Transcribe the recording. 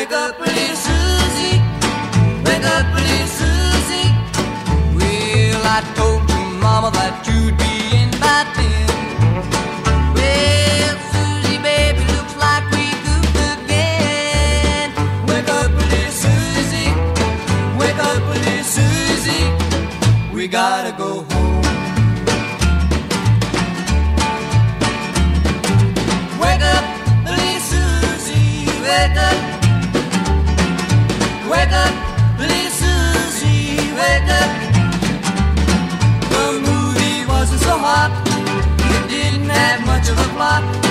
Wake up, little Susie. Wake up, little Susie. Well, I told your mama that you'd be in by 10. Well, Susie, baby, looks like we goofed again. Wake up, little Susie. Wake up, little Susie. We gotta go home. Wake up, little Susie. Wake up. Wake up, little Susie. Wake up. The movie wasn't so hot. It didn't have much of a plot.